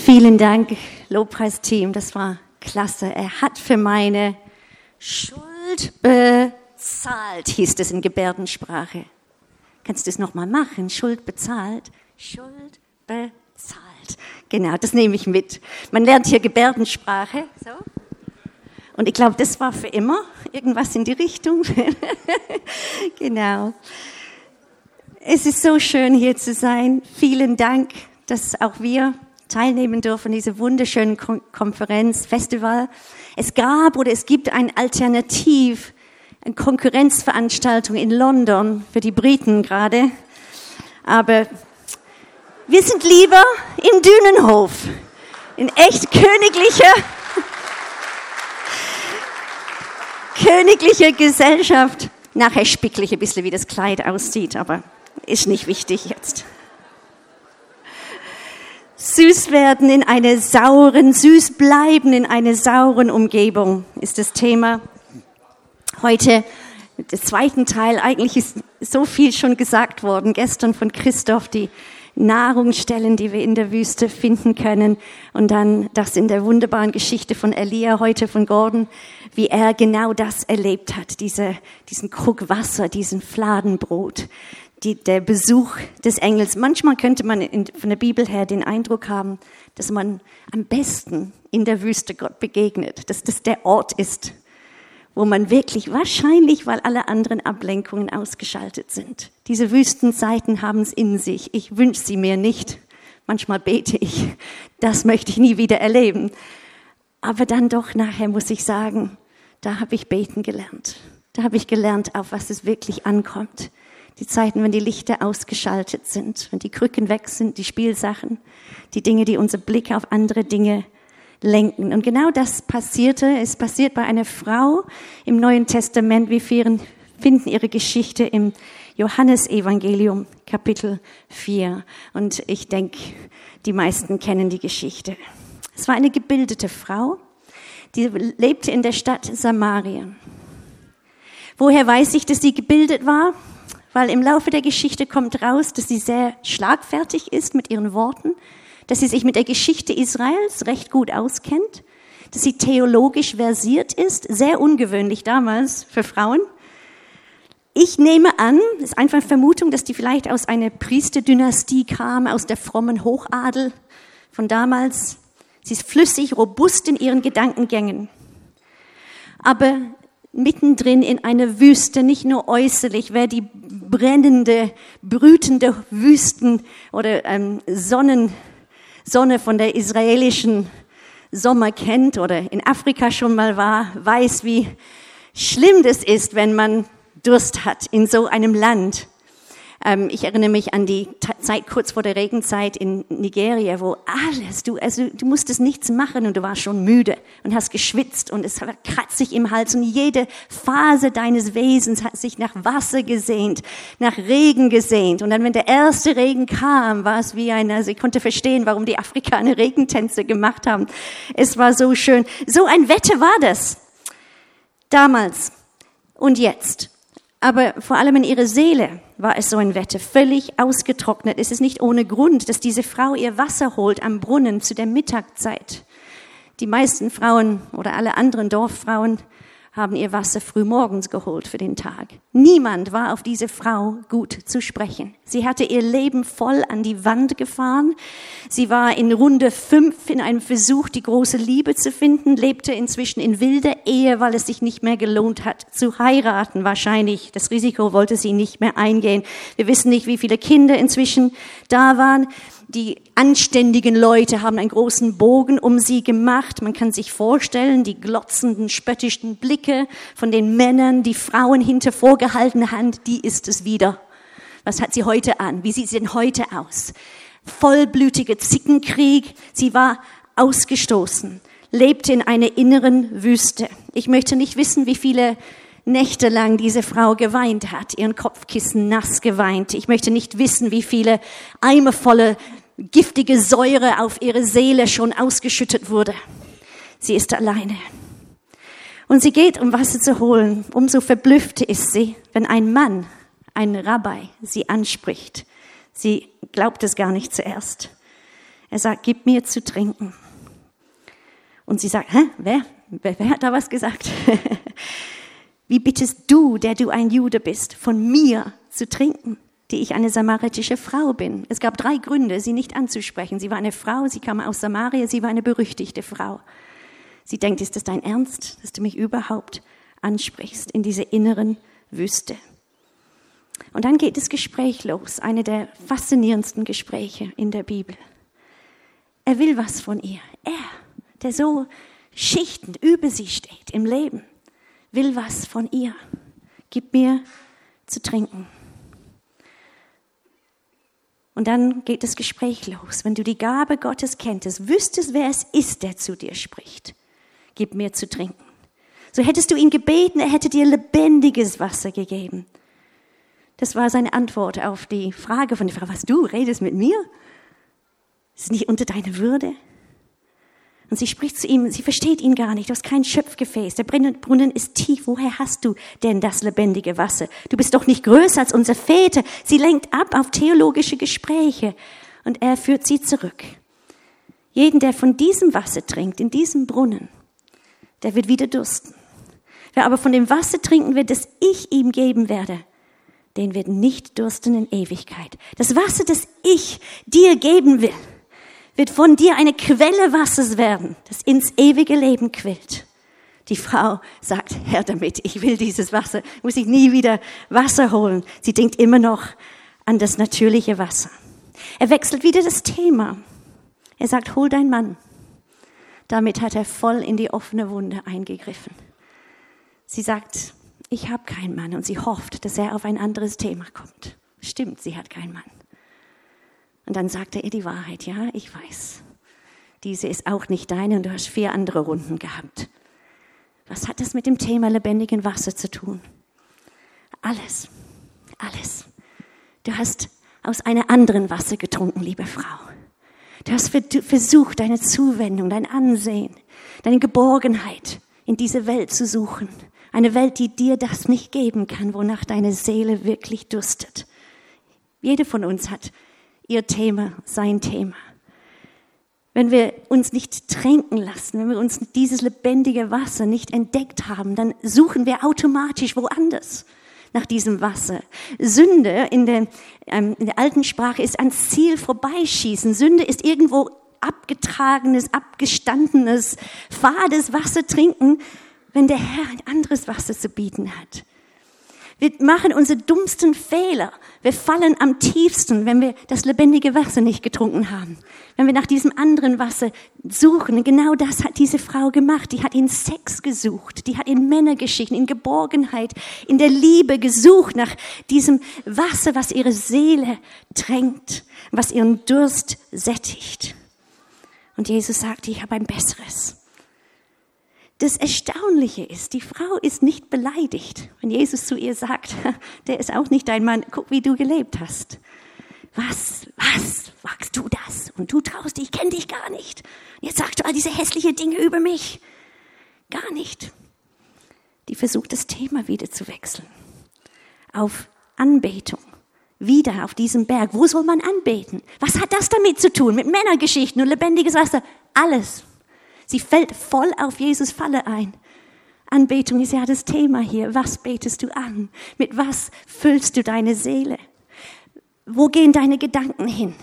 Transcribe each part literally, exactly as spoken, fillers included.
Vielen Dank, Lobpreisteam, das war klasse. Er hat für meine Schuld bezahlt, hieß es in Gebärdensprache. Kannst du das nochmal machen? Schuld bezahlt, Schuld bezahlt. Genau, das nehme ich mit. Man lernt hier Gebärdensprache. So. Und ich glaube, das war für immer irgendwas in die Richtung. Genau. Es ist so schön, hier zu sein. Vielen Dank, dass auch wir teilnehmen dürfen an dieser wunderschönen Konferenz, Festival. Es gab oder es gibt ein Alternativ, eine Konkurrenzveranstaltung in London für die Briten gerade. Aber wir sind lieber im Dünenhof, in echt königlicher, königlicher Gesellschaft. Nachher spickle ich ein bisschen, wie das Kleid aussieht, aber ist nicht wichtig jetzt. Süß werden in einer sauren, süß bleiben in einer sauren Umgebung ist das Thema. Heute, der zweiten Teil, eigentlich ist so viel schon gesagt worden. Gestern von Christoph, die Nahrungsstellen, die wir in der Wüste finden können. Und dann das in der wunderbaren Geschichte von Elia, heute von Gordon, wie er genau das erlebt hat. Diese, diesen Krug Wasser, diesen Fladenbrot. Die, der Besuch des Engels. Manchmal könnte man in, von der Bibel her den Eindruck haben, dass man am besten in der Wüste Gott begegnet, dass das der Ort ist, wo man wirklich wahrscheinlich, weil alle anderen Ablenkungen ausgeschaltet sind. Diese Wüstenzeiten haben es in sich. Ich wünsche sie mir nicht. Manchmal bete ich, das möchte ich nie wieder erleben. Aber dann doch nachher muss ich sagen, da habe ich beten gelernt. Da habe ich gelernt, auf was es wirklich ankommt. Die Zeiten, wenn die Lichter ausgeschaltet sind, wenn die Krücken weg sind, die Spielsachen, die Dinge, die unser Blick auf andere Dinge lenken. Und genau das passierte. Es passiert bei einer Frau im Neuen Testament. Wir finden ihre Geschichte im Johannesevangelium, Kapitel vier. Und ich denke, die meisten kennen die Geschichte. Es war eine gebildete Frau, die lebte in der Stadt Samaria. Woher weiß ich, dass sie gebildet war? Weil im Laufe der Geschichte kommt raus, dass sie sehr schlagfertig ist mit ihren Worten, dass sie sich mit der Geschichte Israels recht gut auskennt, dass sie theologisch versiert ist, sehr ungewöhnlich damals für Frauen. Ich nehme an, das ist einfach eine Vermutung, dass die vielleicht aus einer Priesterdynastie kam, aus der frommen Hochadel von damals. Sie ist flüssig, robust in ihren Gedankengängen. Aber mittendrin in einer Wüste, nicht nur äußerlich, wer die brennende, brütende Wüsten oder ähm, Sonnen, Sonne von der israelischen Sommer kennt oder in Afrika schon mal war, weiß, wie schlimm das ist, wenn man Durst hat in so einem Land. Ähm, ich erinnere mich an die Zeit kurz vor der Regenzeit in Nigeria, wo alles, du, also du musstest nichts machen und du warst schon müde und hast geschwitzt und es war kratzig im Hals und jede Phase deines Wesens hat sich nach Wasser gesehnt, nach Regen gesehnt. Und dann, wenn der erste Regen kam, war es wie ein, also ich konnte verstehen, warum die Afrikaner Regentänze gemacht haben. Es war so schön. So ein Wetter war das damals und jetzt. Aber vor allem in ihrer Seele war es so ein Wetter, völlig ausgetrocknet. Es ist nicht ohne Grund, dass diese Frau ihr Wasser holt am Brunnen zu der Mittagszeit. Die meisten Frauen oder alle anderen Dorffrauen haben ihr Wasser frühmorgens geholt für den Tag. Niemand war auf diese Frau gut zu sprechen. Sie hatte ihr Leben voll an die Wand gefahren. Sie war in Runde fünf in einem Versuch, die große Liebe zu finden, lebte inzwischen in wilder Ehe, weil es sich nicht mehr gelohnt hat, zu heiraten wahrscheinlich. Das Risiko wollte sie nicht mehr eingehen. Wir wissen nicht, wie viele Kinder inzwischen da waren. Die anständigen Leute haben einen großen Bogen um sie gemacht. Man kann sich vorstellen, die glotzenden, spöttischen Blicke von den Männern, die Frauen hinter vorgehaltener Hand, die ist es wieder. Was hat sie heute an? Wie sieht sie denn heute aus? Vollblütiger Zickenkrieg. Sie war ausgestoßen, lebte in einer inneren Wüste. Ich möchte nicht wissen, wie viele Nächte lang diese Frau geweint hat, ihren Kopfkissen nass geweint. Ich möchte nicht wissen, wie viele eimervolle giftige Säure auf ihre Seele schon ausgeschüttet wurde. Sie ist alleine. Und sie geht, um Wasser zu holen. Umso verblüffter ist sie, wenn ein Mann, ein Rabbi, sie anspricht. Sie glaubt es gar nicht zuerst. Er sagt, gib mir zu trinken. Und sie sagt, hä, wer? Wer, wer hat da was gesagt? Wie bittest du, der du ein Jude bist, von mir zu trinken, die ich eine samaritische Frau bin? Es gab drei Gründe, sie nicht anzusprechen. Sie war eine Frau, sie kam aus Samaria, sie war eine berüchtigte Frau. Sie denkt, ist das dein Ernst, dass du mich überhaupt ansprichst in diese inneren Wüste? Und dann geht das Gespräch los, eine der faszinierendsten Gespräche in der Bibel. Er will was von ihr. Er, der so schichtend über sie steht im Leben, will was von ihr. Gib mir zu trinken. Und dann geht das Gespräch los. Wenn du die Gabe Gottes kenntest, wüsstest, wer es ist, der zu dir spricht. Gib mir zu trinken. So hättest du ihn gebeten, er hätte dir lebendiges Wasser gegeben. Das war seine Antwort auf die Frage von der Frau, was du redest mit mir? Ist es nicht unter deiner Würde? Und sie spricht zu ihm, sie versteht ihn gar nicht, du hast kein Schöpfgefäß, der Brunnen ist tief, woher hast du denn das lebendige Wasser? Du bist doch nicht größer als unser Väter. Sie lenkt ab auf theologische Gespräche und er führt sie zurück. Jeden, der von diesem Wasser trinkt, in diesem Brunnen, der wird wieder dursten. Wer aber von dem Wasser trinken wird, das ich ihm geben werde, den wird nicht dursten in Ewigkeit. Das Wasser, das ich dir geben will, wird von dir eine Quelle Wassers werden, das ins ewige Leben quillt. Die Frau sagt, Herr, damit, ich will dieses Wasser, muss ich nie wieder Wasser holen. Sie denkt immer noch an das natürliche Wasser. Er wechselt wieder das Thema. Er sagt, hol deinen Mann. Damit hat er voll in die offene Wunde eingegriffen. Sie sagt, ich habe keinen Mann, und sie hofft, dass er auf ein anderes Thema kommt. Stimmt, sie hat keinen Mann. Und dann sagt er ihr die Wahrheit, ja, ich weiß, diese ist auch nicht deine und du hast vier andere Runden gehabt. Was hat das mit dem Thema lebendigen Wasser zu tun? Alles, alles. Du hast aus einer anderen Wasser getrunken, liebe Frau. Du hast versucht, deine Zuwendung, dein Ansehen, deine Geborgenheit in diese Welt zu suchen. Eine Welt, die dir das nicht geben kann, wonach deine Seele wirklich dürstet. Jede von uns hat ihr Thema, sein Thema. Wenn wir uns nicht tränken lassen, wenn wir uns dieses lebendige Wasser nicht entdeckt haben, dann suchen wir automatisch woanders nach diesem Wasser. Sünde in der, ähm, in der alten Sprache ist ans Ziel vorbeischießen. Sünde ist irgendwo abgetragenes, abgestandenes, fades Wasser trinken, wenn der Herr ein anderes Wasser zu bieten hat. Wir machen unsere dummsten Fehler. Wir fallen am tiefsten, wenn wir das lebendige Wasser nicht getrunken haben. Wenn wir nach diesem anderen Wasser suchen. Genau das hat diese Frau gemacht. Die hat in Sex gesucht. Die hat in Männergeschichten, in Geborgenheit, in der Liebe gesucht nach diesem Wasser, was ihre Seele tränkt, was ihren Durst sättigt. Und Jesus sagt, ich habe ein besseres. Das Erstaunliche ist, die Frau ist nicht beleidigt, wenn Jesus zu ihr sagt, der ist auch nicht dein Mann, guck, wie du gelebt hast. Was, was, wagst du das? Und du traust dich, ich kenne dich gar nicht. Jetzt sagst du all diese hässlichen Dinge über mich. Gar nicht. Die versucht, das Thema wieder zu wechseln. Auf Anbetung. Wieder auf diesem Berg. Wo soll man anbeten? Was hat das damit zu tun? Mit Männergeschichten und lebendiges Wasser? Alles. Sie fällt voll auf Jesus Falle ein. Anbetung ist ja das Thema hier. Was betest du an? Mit was füllst du deine Seele? Wo gehen deine Gedanken hin?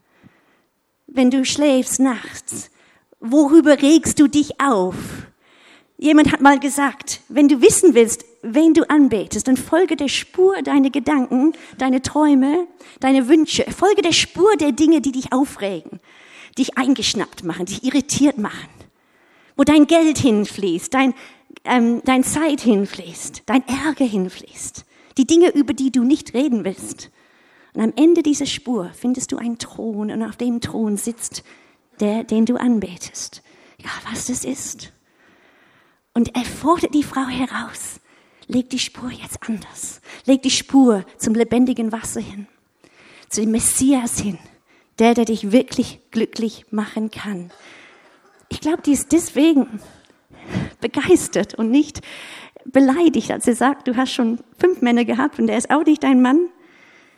Wenn du schläfst nachts, worüber regst du dich auf? Jemand hat mal gesagt, wenn du wissen willst, wen du anbetest, dann folge der Spur deiner Gedanken, deine Träume, deine Wünsche. Folge der Spur der Dinge, die dich aufregen, dich eingeschnappt machen, dich irritiert machen. Wo dein Geld hinfließt, dein, ähm, dein Zeit hinfließt, dein Ärger hinfließt. Die Dinge, über die du nicht reden willst. Und am Ende dieser Spur findest du einen Thron und auf dem Thron sitzt der, den du anbetest. Egal was das ist. Und er fordert die Frau heraus. Leg die Spur jetzt anders. Leg die Spur zum lebendigen Wasser hin. Zu dem Messias hin. Der, der dich wirklich glücklich machen kann. Ich glaube, die ist deswegen begeistert und nicht beleidigt, als sie sagt, du hast schon fünf Männer gehabt und der ist auch nicht dein Mann.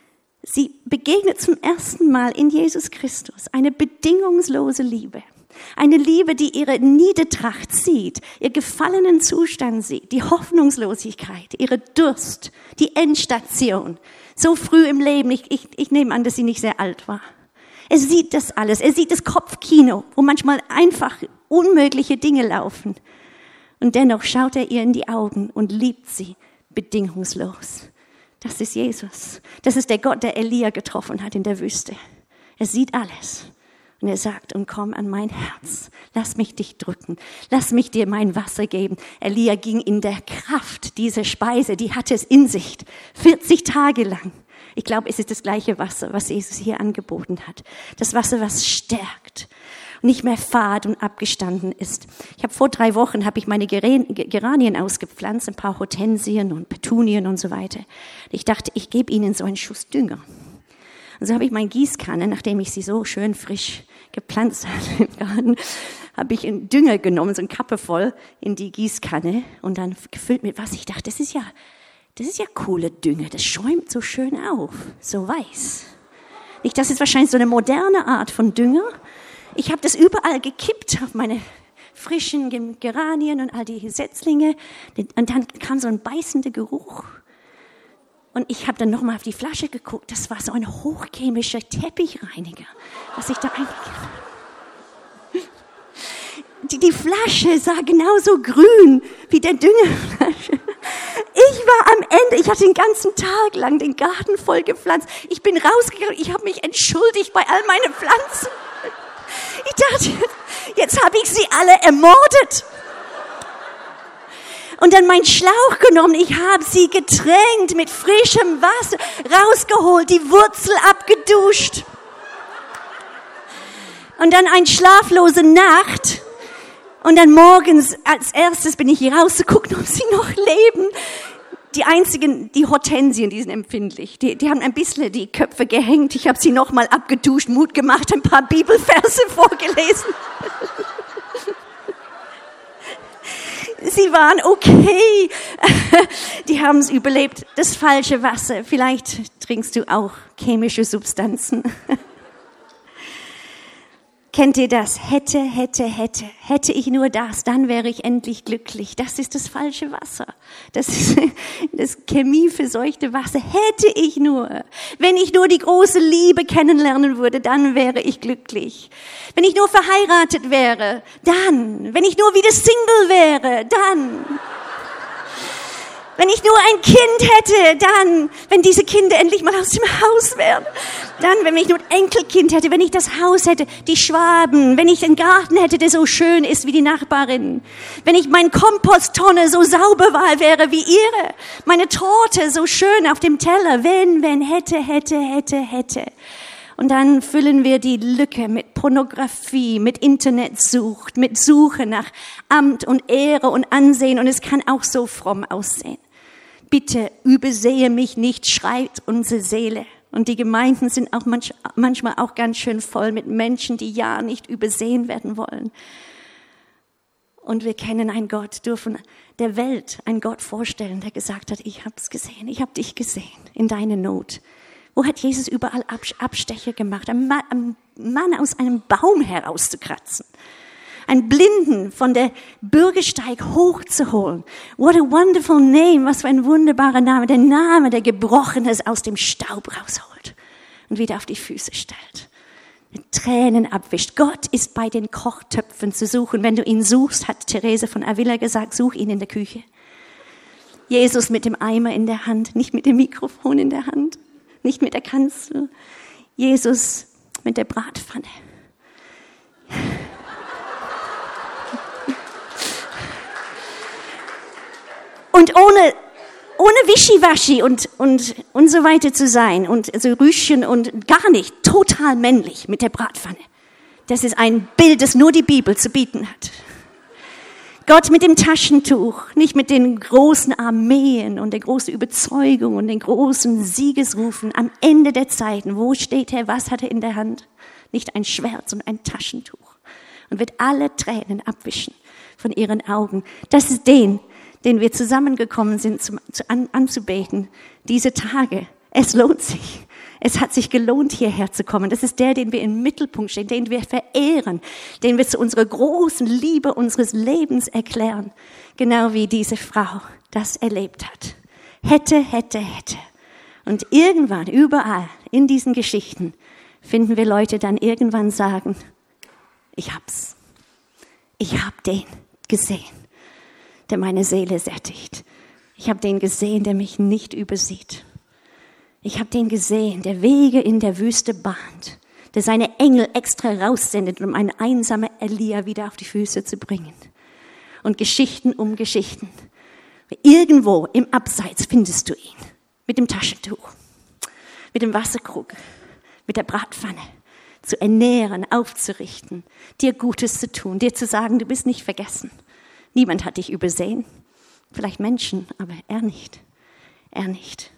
Sie begegnet zum ersten Mal in Jesus Christus eine bedingungslose Liebe. Eine Liebe, die ihre Niedertracht sieht, ihr gefallenen Zustand sieht, die Hoffnungslosigkeit, ihre Durst, die Endstation. So früh im Leben, ich, ich, ich nehme an, dass sie nicht sehr alt war. Er sieht das alles, er sieht das Kopfkino, wo manchmal einfach unmögliche Dinge laufen. Und dennoch schaut er ihr in die Augen und liebt sie bedingungslos. Das ist Jesus. Das ist der Gott, der Elia getroffen hat in der Wüste. Er sieht alles. Und er sagt, und komm an mein Herz, lass mich dich drücken, lass mich dir mein Wasser geben. Elia ging in der Kraft dieser Speise, die hatte es in sich, vierzig Tage lang. Ich glaube, es ist das gleiche Wasser, was Jesus hier angeboten hat. Das Wasser, was stärkt und nicht mehr fad und abgestanden ist. Ich habe vor drei Wochen habe ich meine Geranien ausgepflanzt, ein paar Hortensien und Petunien und so weiter. Ich dachte, ich gebe ihnen so einen Schuss Dünger. Und so habe ich meine Gießkanne, nachdem ich sie so schön frisch gepflanzt hatte im Garten, habe ich einen Dünger genommen, so eine Kappe voll in die Gießkanne und dann gefüllt mit Wasser. Ich dachte, das ist ja, das ist ja coole Dünger, das schäumt so schön auf, so weiß. Nicht, das ist wahrscheinlich so eine moderne Art von Dünger. Ich habe das überall gekippt auf meine frischen Geranien und all die Setzlinge und dann kam so ein beißender Geruch. Und ich habe dann nochmal auf die Flasche geguckt. Das war so ein hochchemischer Teppichreiniger, was ich da eingegeben habe. Die, die Flasche sah genauso grün wie der Düngerflasche. Ich war am Ende, ich hatte den ganzen Tag lang den Garten voll gepflanzt. Ich bin rausgegangen, ich habe mich entschuldigt bei all meinen Pflanzen. Ich dachte, jetzt habe ich sie alle ermordet. Und dann meinen Schlauch genommen, ich habe sie getränkt mit frischem Wasser, rausgeholt, die Wurzel abgeduscht. Und dann eine schlaflose Nacht. Und dann morgens als erstes bin ich hier rausgeguckt, ob sie noch leben. Die einzigen, die Hortensien, die sind empfindlich. Die, die haben ein bisschen die Köpfe gehängt. Ich habe sie nochmal abgeduscht, Mut gemacht, ein paar Bibelverse vorgelesen. Sie waren okay. Die haben es überlebt. Das falsche Wasser. Vielleicht trinkst du auch chemische Substanzen. Kennt ihr das? Hätte, hätte, hätte. Hätte ich nur das, dann wäre ich endlich glücklich. Das ist das falsche Wasser. Das ist das chemieverseuchte Wasser. Hätte ich nur. Wenn ich nur die große Liebe kennenlernen würde, dann wäre ich glücklich. Wenn ich nur verheiratet wäre, dann. Wenn ich nur wieder Single wäre, dann. Wenn ich nur ein Kind hätte, dann, wenn diese Kinder endlich mal aus dem Haus wären, dann, wenn ich nur ein Enkelkind hätte, wenn ich das Haus hätte, die Schwaben, wenn ich einen Garten hätte, der so schön ist wie die Nachbarin, wenn ich meine Komposttonne so sauber war, wäre wie ihre, meine Torte so schön auf dem Teller, wenn, wenn, hätte, hätte, hätte, hätte. Und dann füllen wir die Lücke mit Pornografie, mit Internetsucht, mit Suche nach Amt und Ehre und Ansehen und es kann auch so fromm aussehen. Bitte übersehe mich nicht, schreit unsere Seele. Und die Gemeinden sind auch manch, manchmal auch ganz schön voll mit Menschen, die ja nicht übersehen werden wollen. Und wir kennen einen Gott, dürfen der Welt einen Gott vorstellen, der gesagt hat, ich habe es gesehen, ich habe dich gesehen in deiner Not. Wo hat Jesus überall Abstecher gemacht? Ein Mann aus einem Baum herauszukratzen. Einen Blinden von der Bürgersteig hochzuholen. What a wonderful name. Was für ein wunderbarer Name. Der Name, der Gebrochenes aus dem Staub rausholt und wieder auf die Füße stellt. Mit Tränen abwischt. Gott ist bei den Kochtöpfen zu suchen. Wenn du ihn suchst, hat Therese von Avila gesagt, such ihn in der Küche. Jesus mit dem Eimer in der Hand, nicht mit dem Mikrofon in der Hand. Nicht mit der Kanzel. Jesus mit der Bratpfanne. Und ohne, ohne Wischiwaschi und, und, und so weiter zu sein und so Rüschen und gar nicht, total männlich mit der Bratpfanne. Das ist ein Bild, das nur die Bibel zu bieten hat. Gott mit dem Taschentuch, nicht mit den großen Armeen und der großen Überzeugung und den großen Siegesrufen. Am Ende der Zeiten, wo steht er, was hat er in der Hand? Nicht ein Schwert, sondern ein Taschentuch. Und wird alle Tränen abwischen von ihren Augen. Das ist den, den wir zusammengekommen sind, zum, zu, an, anzubeten. Diese Tage. Es lohnt sich. Es hat sich gelohnt, hierher zu kommen. Das ist der, den wir im Mittelpunkt stehen, den wir verehren, den wir zu unserer großen Liebe unseres Lebens erklären. Genau wie diese Frau das erlebt hat. Hätte, hätte, hätte. Und irgendwann, überall in diesen Geschichten, finden wir Leute dann irgendwann sagen, ich hab's. Ich hab den gesehen, der meine Seele sättigt. Ich habe den gesehen, der mich nicht übersieht. Ich habe den gesehen, der Wege in der Wüste bahnt, der seine Engel extra raussendet, um einen einsamen Elia wieder auf die Füße zu bringen. Und Geschichten um Geschichten. Irgendwo im Abseits findest du ihn. Mit dem Taschentuch, mit dem Wasserkrug, mit der Bratpfanne. Zu ernähren, aufzurichten, dir Gutes zu tun, dir zu sagen, du bist nicht vergessen. Niemand hat dich übersehen. Vielleicht Menschen, aber er nicht. Er nicht.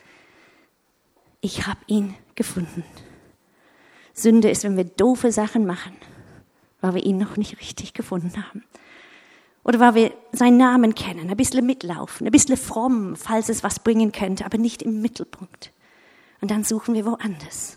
Ich habe ihn gefunden. Sünde ist, wenn wir doofe Sachen machen, weil wir ihn noch nicht richtig gefunden haben. Oder weil wir seinen Namen kennen, ein bisschen mitlaufen, ein bisschen fromm, falls es was bringen könnte, aber nicht im Mittelpunkt. Und dann suchen wir woanders.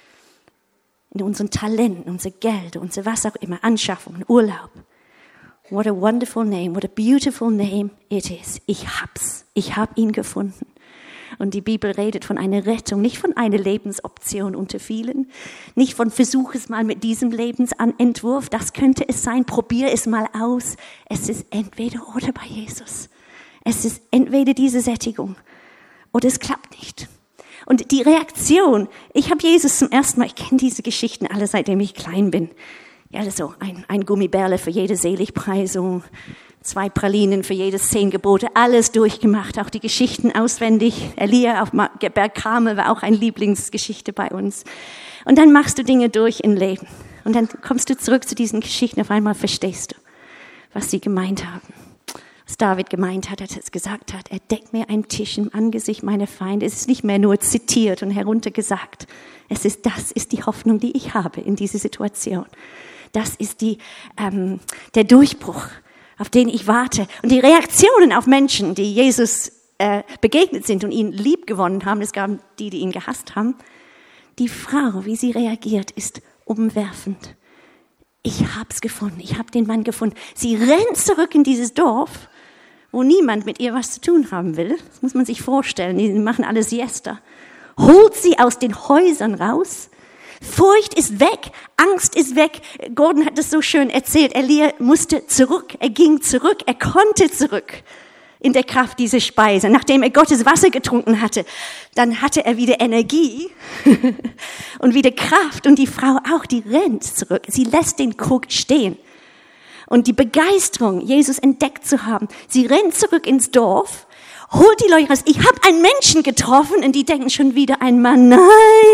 In unseren Talenten, unser Geld, unser was auch immer, Anschaffungen, Urlaub. What a wonderful name, what a beautiful name it is. Ich hab's, ich hab ihn gefunden. Und die Bibel redet von einer Rettung, nicht von einer Lebensoption unter vielen, nicht von versuch es mal mit diesem Lebensentwurf, das könnte es sein, probier es mal aus. Es ist entweder oder bei Jesus. Es ist entweder diese Sättigung oder es klappt nicht. Und die Reaktion, ich habe Jesus zum ersten Mal, ich kenne diese Geschichten alle, seitdem ich klein bin. Ja, also ein, ein Gummibärle für jede Seligpreisung, zwei Pralinen für jedes zehn Gebote, alles durchgemacht, auch die Geschichten auswendig. Elia auf Berg Karmel war auch eine Lieblingsgeschichte bei uns. Und dann machst du Dinge durch im Leben. Und dann kommst du zurück zu diesen Geschichten, auf einmal verstehst du, was sie gemeint haben. Was David gemeint hat, als er es gesagt hat, er deckt mir einen Tisch im Angesicht meiner Feinde. Es ist nicht mehr nur zitiert und heruntergesagt. Es ist, das ist die Hoffnung, die ich habe in dieser Situation. Das ist die, ähm, der Durchbruch, auf den ich warte. Und die Reaktionen auf Menschen, die Jesus äh, begegnet sind und ihn lieb gewonnen haben, es gab die, die ihn gehasst haben. Die Frau, wie sie reagiert, ist umwerfend. Ich hab's gefunden, ich hab den Mann gefunden. Sie rennt zurück in dieses Dorf, wo niemand mit ihr was zu tun haben will. Das muss man sich vorstellen, die machen alle Siesta. Holt sie aus den Häusern raus. Furcht ist weg, Angst ist weg. Gordon hat das so schön erzählt. Elia musste zurück, er ging zurück, er konnte zurück in der Kraft dieser Speise. Nachdem er Gottes Wasser getrunken hatte, dann hatte er wieder Energie und wieder Kraft. Und die Frau auch, die rennt zurück. Sie lässt den Krug stehen. Und die Begeisterung, Jesus entdeckt zu haben, sie rennt zurück ins Dorf, holt die Leute raus. Ich habe einen Menschen getroffen und die denken schon wieder ein Mann. Nein,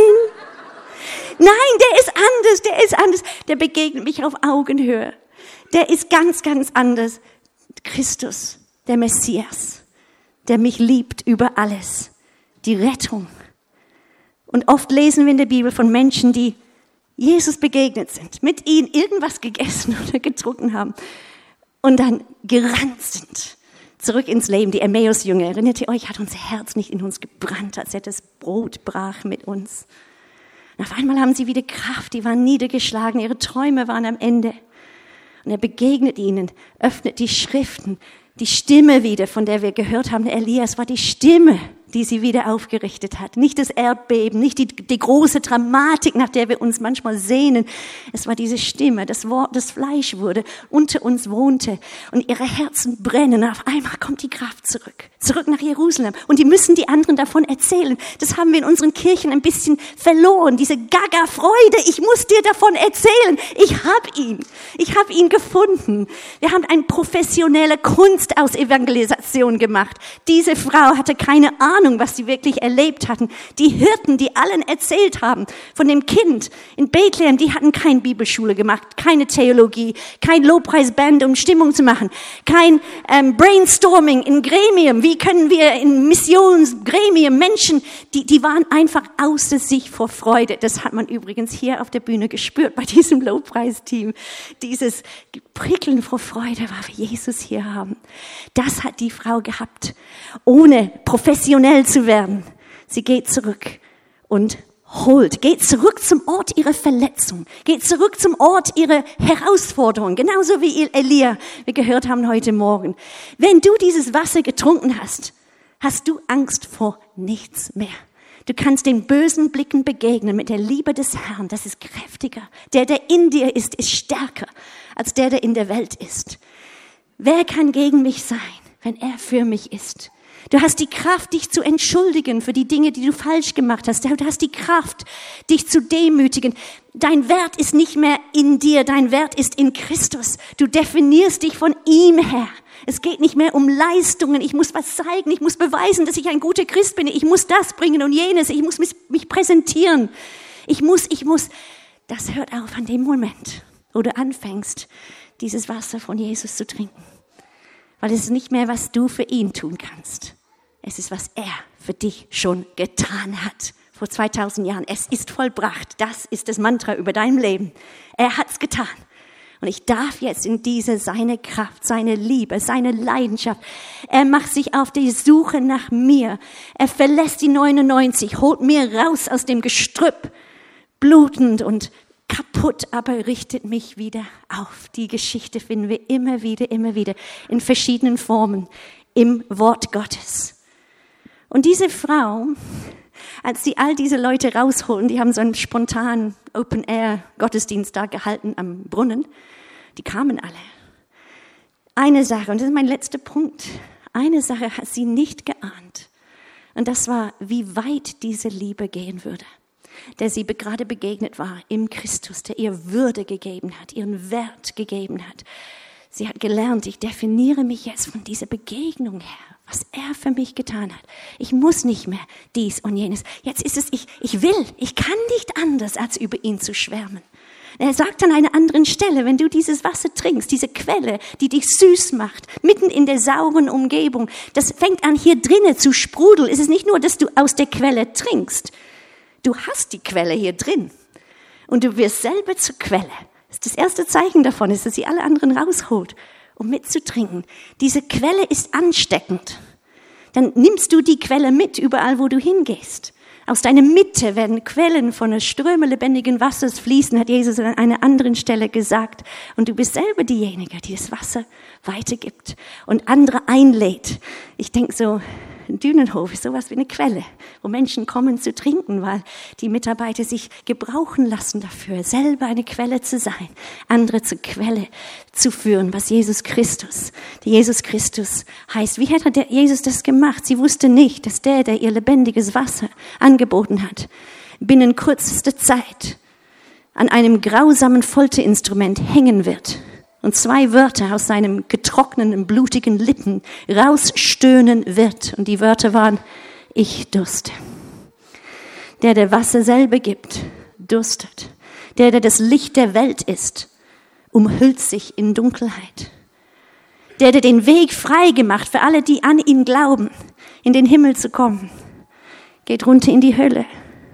nein, der ist anders, der ist anders. Der begegnet mich auf Augenhöhe. Der ist ganz, ganz anders. Christus, der Messias, der mich liebt über alles. Die Rettung. Und oft lesen wir in der Bibel von Menschen, die Jesus begegnet sind, mit ihm irgendwas gegessen oder getrunken haben und dann gerannt sind, zurück ins Leben. Die Emmaus-Jünger, erinnert ihr euch, hat unser Herz nicht in uns gebrannt, als er das Brot brach mit uns. Und auf einmal haben sie wieder Kraft, die waren niedergeschlagen, ihre Träume waren am Ende. Und er begegnet ihnen, öffnet die Schriften, die Stimme wieder, von der wir gehört haben, Elias war die Stimme, die sie wieder aufgerichtet hat. Nicht das Erdbeben, nicht die, die große Dramatik, nach der wir uns manchmal sehnen. Es war diese Stimme, das Wort, das Fleisch wurde, unter uns wohnte und ihre Herzen brennen. Und auf einmal kommt die Kraft zurück, zurück nach Jerusalem. Und die müssen die anderen davon erzählen. Das haben wir in unseren Kirchen ein bisschen verloren, diese Gaga-Freude. Ich muss dir davon erzählen. Ich habe ihn. Ich habe ihn gefunden. Wir haben eine professionelle Kunst aus Evangelisation gemacht. Diese Frau hatte keine Ahnung, was sie wirklich erlebt hatten. Die Hirten, die allen erzählt haben von dem Kind in Bethlehem, die hatten keine Bibelschule gemacht, keine Theologie, kein Lobpreisband, um Stimmung zu machen, kein ähm, Brainstorming in Gremium. Wie können wir in Missionsgremium Menschen, die, die waren einfach außer sich vor Freude. Das hat man übrigens hier auf der Bühne gespürt bei diesem Lobpreisteam. Dieses Prickeln vor Freude, weil wir Jesus hier haben. Das hat die Frau gehabt, ohne professionell zu werden. Sie geht zurück und holt. Geht zurück zum Ort ihrer Verletzung. Geht zurück zum Ort ihrer Herausforderung. Genauso wie Elia, wir gehört haben heute Morgen. Wenn du dieses Wasser getrunken hast, hast du Angst vor nichts mehr. Du kannst den bösen Blicken begegnen mit der Liebe des Herrn. Das ist kräftiger. Der, der in dir ist, ist stärker als der, der in der Welt ist. Wer kann gegen mich sein, wenn er für mich ist? Du hast die Kraft, dich zu entschuldigen für die Dinge, die du falsch gemacht hast. Du hast die Kraft, dich zu demütigen. Dein Wert ist nicht mehr in dir, dein Wert ist in Christus. Du definierst dich von ihm her. Es geht nicht mehr um Leistungen. Ich muss was zeigen, ich muss beweisen, dass ich ein guter Christ bin. Ich muss das bringen und jenes. Ich muss mich, mich präsentieren. Ich muss, ich muss. Das hört auf an dem Moment, wo du anfängst, dieses Wasser von Jesus zu trinken. Weil es ist nicht mehr, was du für ihn tun kannst. Es ist, was er für dich schon getan hat. Vor zweitausend Jahren. Es ist vollbracht. Das ist das Mantra über dein Leben. Er hat's getan. Und ich darf jetzt in diese, seine Kraft, seine Liebe, seine Leidenschaft. Er macht sich auf die Suche nach mir. Er verlässt die neunundneunzig, holt mir raus aus dem Gestrüpp. Blutend und kaputt, aber richtet mich wieder auf. Die Geschichte finden wir immer wieder, immer wieder in verschiedenen Formen im Wort Gottes. Und diese Frau, als sie all diese Leute rausholen, die haben so einen spontanen Open-Air-Gottesdienst da gehalten am Brunnen, die kamen alle. Eine Sache, und das ist mein letzter Punkt, eine Sache hat sie nicht geahnt. Und das war, wie weit diese Liebe gehen würde, der sie gerade begegnet war im Christus, der ihr Würde gegeben hat, ihren Wert gegeben hat. Sie hat gelernt, ich definiere mich jetzt von dieser Begegnung her, was er für mich getan hat. Ich muss nicht mehr dies und jenes. Jetzt ist es, ich, ich will, ich kann nicht anders, als über ihn zu schwärmen. Er sagt an einer anderen Stelle, wenn du dieses Wasser trinkst, diese Quelle, die dich süß macht, mitten in der sauren Umgebung, das fängt an hier drinnen zu sprudeln. Es ist nicht nur, dass du aus der Quelle trinkst. Du hast die Quelle hier drin und du wirst selber zur Quelle. Das erste Zeichen davon ist, dass sie alle anderen rausholt, um mitzutrinken. Diese Quelle ist ansteckend. Dann nimmst du die Quelle mit, überall wo du hingehst. Aus deiner Mitte werden Quellen von Ströme lebendigen Wassers fließen, hat Jesus an einer anderen Stelle gesagt. Und du bist selber diejenige, die das Wasser weitergibt und andere einlädt. Ich denke so, Dünenhof ist sowas wie eine Quelle, wo Menschen kommen zu trinken, weil die Mitarbeiter sich gebrauchen lassen dafür, selber eine Quelle zu sein, andere zur Quelle zu führen, was Jesus Christus, der Jesus Christus heißt. Wie hat der Jesus das gemacht? Sie wusste nicht, dass der, der ihr lebendiges Wasser angeboten hat, binnen kürzester Zeit an einem grausamen Folterinstrument hängen wird und zwei Wörter aus seinem getrockneten, blutigen Lippen rausstöhnen wird. Und die Wörter waren, ich durste. Der, der Wasser selber gibt, durstet. Der, der das Licht der Welt ist, umhüllt sich in Dunkelheit. Der, der den Weg frei gemacht für alle, die an ihn glauben, in den Himmel zu kommen, geht runter in die Hölle.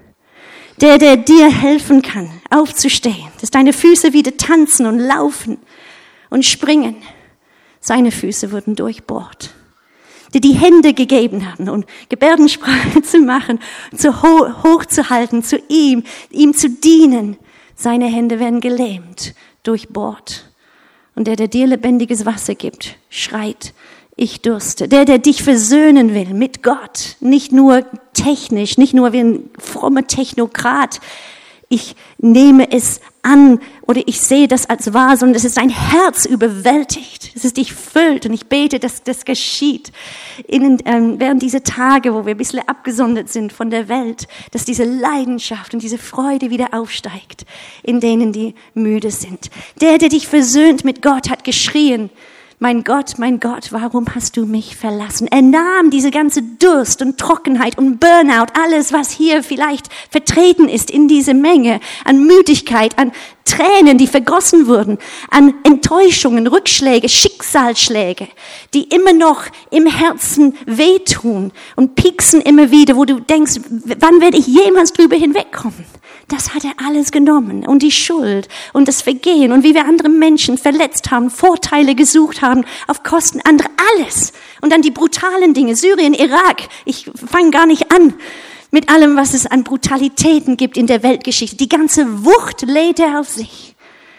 Der, der dir helfen kann, aufzustehen, dass deine Füße wieder tanzen und laufen und springen. Seine Füße wurden durchbohrt. Die die Hände gegeben haben, um Gebärdensprache zu machen, zu ho- hochzuhalten, zu ihm, ihm zu dienen. Seine Hände werden gelähmt, durchbohrt. Und der, der dir lebendiges Wasser gibt, schreit, ich durste. Der, der dich versöhnen will mit Gott, nicht nur technisch, nicht nur wie ein frommer Technokrat. Ich nehme es an oder ich sehe das als wahr, sondern es ist dein Herz überwältigt, dass es dich füllt. Und ich bete, dass das geschieht in, ähm, während dieser Tage, wo wir ein bisschen abgesondert sind von der Welt, dass diese Leidenschaft und diese Freude wieder aufsteigt in denen, die müde sind. Der, der dich versöhnt mit Gott, hat geschrien, mein Gott, mein Gott, warum hast du mich verlassen? Er nahm diese ganze Durst und Trockenheit und Burnout, alles, was hier vielleicht vertreten ist in diese Menge an Müdigkeit, an Tränen, die vergossen wurden, an Enttäuschungen, Rückschläge, Schicksalsschläge, die immer noch im Herzen wehtun und pieksen immer wieder, wo du denkst, wann werde ich jemals drüber hinwegkommen? Das hat er alles genommen und die Schuld und das Vergehen und wie wir andere Menschen verletzt haben, Vorteile gesucht haben auf Kosten anderer, alles. Und dann die brutalen Dinge, Syrien, Irak, ich fange gar nicht an. Mit allem, was es an Brutalitäten gibt in der Weltgeschichte. Die ganze Wucht lädt er auf sich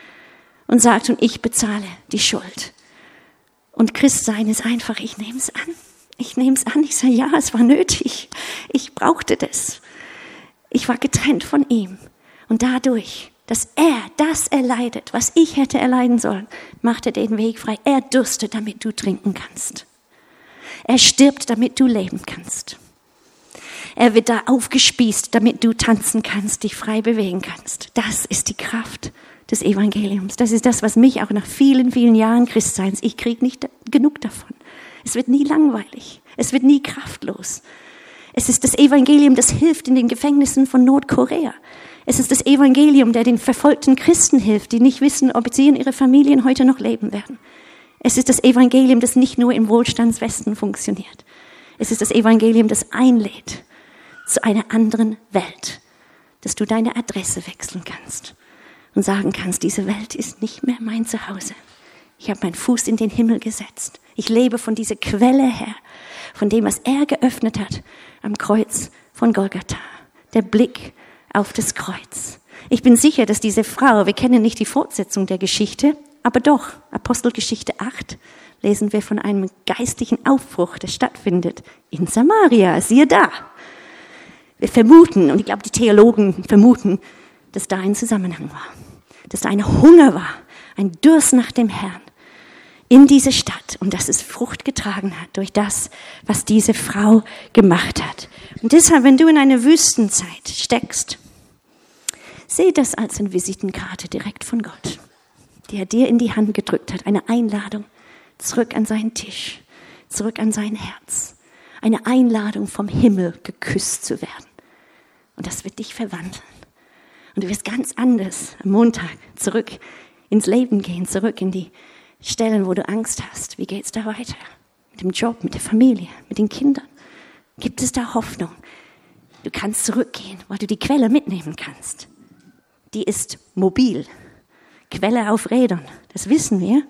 und sagt, und ich bezahle die Schuld. Und Christsein ist einfach, ich nehme es an. Ich nehme es an. Ich sage, ja, es war nötig. Ich brauchte das. Ich war getrennt von ihm. Und dadurch, dass er das erleidet, was ich hätte erleiden sollen, macht er den Weg frei. Er dürstet, damit du trinken kannst. Er stirbt, damit du leben kannst. Er wird da aufgespießt, damit du tanzen kannst, dich frei bewegen kannst. Das ist die Kraft des Evangeliums. Das ist das, was mich auch nach vielen, vielen Jahren Christseins, ich kriege nicht genug davon. Es wird nie langweilig. Es wird nie kraftlos. Es ist das Evangelium, das hilft in den Gefängnissen von Nordkorea. Es ist das Evangelium, der den verfolgten Christen hilft, die nicht wissen, ob sie in ihren Familien heute noch leben werden. Es ist das Evangelium, das nicht nur im Wohlstandswesten funktioniert. Es ist das Evangelium, das einlädt zu einer anderen Welt, dass du deine Adresse wechseln kannst und sagen kannst, diese Welt ist nicht mehr mein Zuhause. Ich habe meinen Fuß in den Himmel gesetzt. Ich lebe von dieser Quelle her, von dem, was er geöffnet hat am Kreuz von Golgatha. Der Blick auf das Kreuz. Ich bin sicher, dass diese Frau, wir kennen nicht die Fortsetzung der Geschichte, aber doch, Apostelgeschichte acht, lesen wir von einem geistlichen Aufbruch, der stattfindet in Samaria. Siehe da. Wir vermuten, und ich glaube, die Theologen vermuten, dass da ein Zusammenhang war. Dass da ein Hunger war, ein Durst nach dem Herrn in diese Stadt und dass es Frucht getragen hat durch das, was diese Frau gemacht hat. Und deshalb, wenn du in einer Wüstenzeit steckst, seh das als eine Visitenkarte direkt von Gott, die er dir in die Hand gedrückt hat, eine Einladung zurück an seinen Tisch, zurück an sein Herz, eine Einladung vom Himmel geküsst zu werden. Und das wird dich verwandeln. Und du wirst ganz anders am Montag zurück ins Leben gehen, zurück in die Stellen, wo du Angst hast. Wie geht's da weiter? Mit dem Job, mit der Familie, mit den Kindern? Gibt es da Hoffnung? Du kannst zurückgehen, weil du die Quelle mitnehmen kannst. Die ist mobil. Quelle auf Rädern, das wissen wir.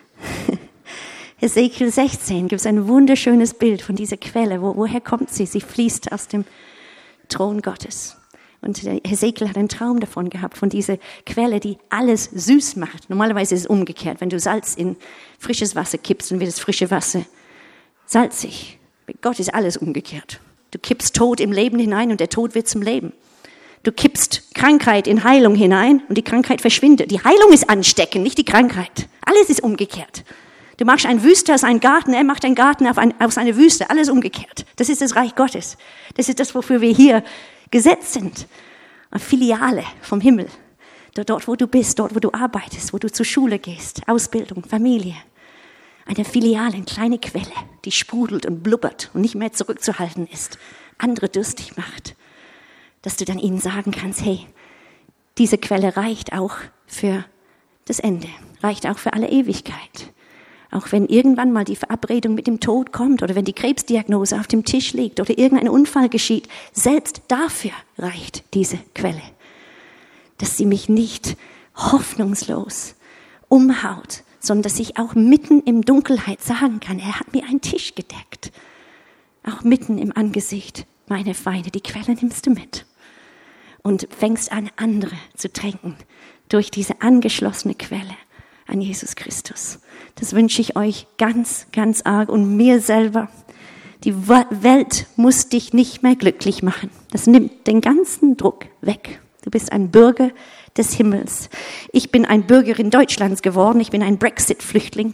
Hesekiel sechzehn gibt es ein wunderschönes Bild von dieser Quelle. Wo, woher kommt sie? Sie fließt aus dem Thron Gottes. Und Hesekiel hat einen Traum davon gehabt, von dieser Quelle, die alles süß macht. Normalerweise ist es umgekehrt. Wenn du Salz in frisches Wasser kippst, dann wird das frische Wasser salzig. Bei Gott ist alles umgekehrt. Du kippst Tod im Leben hinein und der Tod wird zum Leben. Du kippst Krankheit in Heilung hinein und die Krankheit verschwindet. Die Heilung ist ansteckend, nicht die Krankheit. Alles ist umgekehrt. Du machst eine Wüste aus einem Garten, er macht einen Garten auf ein, aus einer Wüste. Alles umgekehrt. Das ist das Reich Gottes. Das ist das, wofür wir hier gesetzt sind. Eine Filiale vom Himmel. Dort, wo du bist, dort, wo du arbeitest, wo du zur Schule gehst, Ausbildung, Familie. Eine Filiale, eine kleine Quelle, die sprudelt und blubbert und nicht mehr zurückzuhalten ist. Andere durstig macht. Dass du dann ihnen sagen kannst, hey, diese Quelle reicht auch für das Ende, reicht auch für alle Ewigkeit. Auch wenn irgendwann mal die Verabredung mit dem Tod kommt oder wenn die Krebsdiagnose auf dem Tisch liegt oder irgendein Unfall geschieht, selbst dafür reicht diese Quelle. Dass sie mich nicht hoffnungslos umhaut, sondern dass ich auch mitten im Dunkelheit sagen kann, er hat mir einen Tisch gedeckt. Auch mitten im Angesicht meiner Feinde, die Quelle nimmst du mit. Und fängst an, andere zu tränken durch diese angeschlossene Quelle an Jesus Christus. Das wünsche ich euch ganz, ganz arg und mir selber. Die Welt muss dich nicht mehr glücklich machen. Das nimmt den ganzen Druck weg. Du bist ein Bürger des Himmels. Ich bin ein Bürgerin Deutschlands geworden. Ich bin ein Brexit-Flüchtling.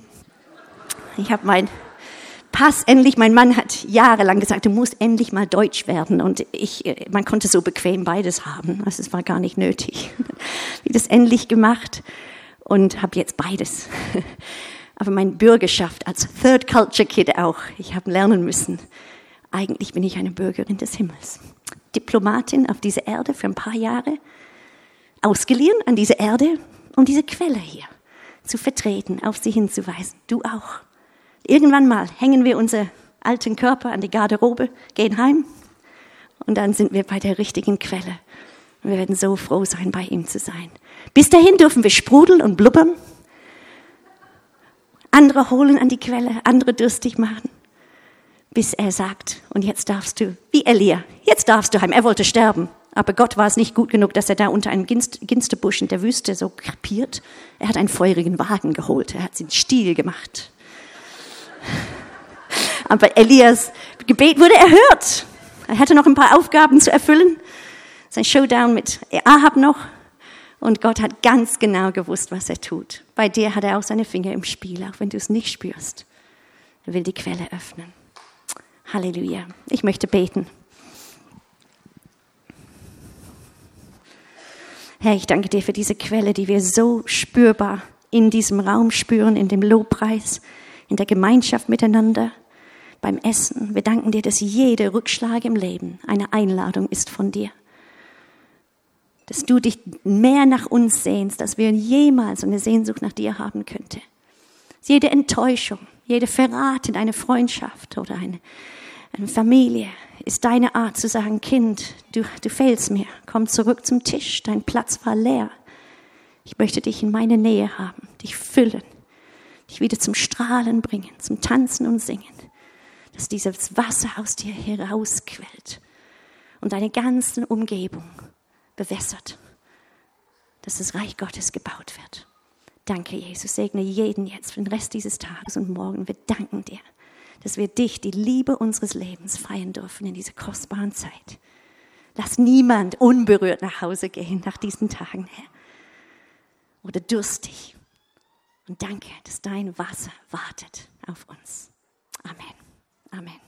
Ich habe mein Pass endlich, mein Mann hat jahrelang gesagt, du musst endlich mal Deutsch werden. Und ich, man konnte so bequem beides haben. Also es war gar nicht nötig. Ich habe das endlich gemacht und habe jetzt beides. Aber meine Bürgerschaft als Third Culture Kid auch. Ich habe lernen müssen. Eigentlich bin ich eine Bürgerin des Himmels. Diplomatin auf dieser Erde für ein paar Jahre. Ausgeliehen an diese Erde, um diese Quelle hier zu vertreten, auf sie hinzuweisen. Du auch. Irgendwann mal hängen wir unsere alten Körper an die Garderobe, gehen heim und dann sind wir bei der richtigen Quelle. Und wir werden so froh sein, bei ihm zu sein. Bis dahin dürfen wir sprudeln und blubbern, andere holen an die Quelle, andere durstig machen. bis er sagt, und jetzt darfst du, wie Elia, jetzt darfst du heim. Er wollte sterben, aber Gott war es nicht gut genug, dass er da unter einem Ginst, Ginsterbusch in der Wüste so krepiert. Er hat einen feurigen Wagen geholt, er hat den Stiel gemacht. Aber Elias Gebet wurde erhört. Er hatte noch ein paar Aufgaben zu erfüllen. Sein Showdown mit Ahab noch. Und Gott hat ganz genau gewusst, was er tut. Bei dir hat er auch seine Finger im Spiel, auch wenn du es nicht spürst. Er will die Quelle öffnen. Halleluja. Ich möchte beten. Herr, ich danke dir für diese Quelle, die wir so spürbar in diesem Raum spüren, in dem Lobpreis, in der Gemeinschaft miteinander, beim Essen. Wir danken dir, dass jede Rückschlag im Leben eine Einladung ist von dir. Dass du dich mehr nach uns sehnst, als wir jemals eine Sehnsucht nach dir haben könnte. Jede Enttäuschung, jede Verrat in eine Freundschaft oder eine, eine Familie ist deine Art zu sagen, Kind, du, du fehlst mir, komm zurück zum Tisch, dein Platz war leer. Ich möchte dich in meine Nähe haben, dich füllen, dich wieder zum Strahlen bringen, zum Tanzen und Singen. Dass dieses Wasser aus dir herausquellt und deine ganze Umgebung bewässert, dass das Reich Gottes gebaut wird. Danke, Jesus. Segne jeden jetzt für den Rest dieses Tages und morgen. Wir danken dir, dass wir dich, die Liebe unseres Lebens, feiern dürfen in dieser kostbaren Zeit. Lass niemand unberührt nach Hause gehen nach diesen Tagen, Herr. Oder durstig. Und danke, dass dein Wasser wartet auf uns. Amen. Amen.